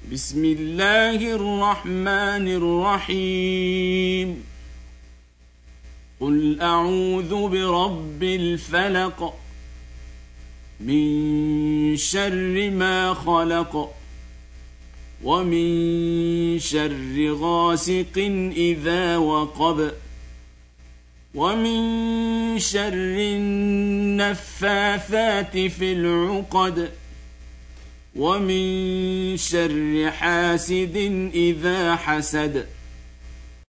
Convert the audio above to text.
بسم الله الرحمن الرحيم قل أعوذ برب الفلق من شر ما خلق ومن شر غاسق إذا وقب ومن شر النفاثات في العقد ومن شر حاسد إذا حسد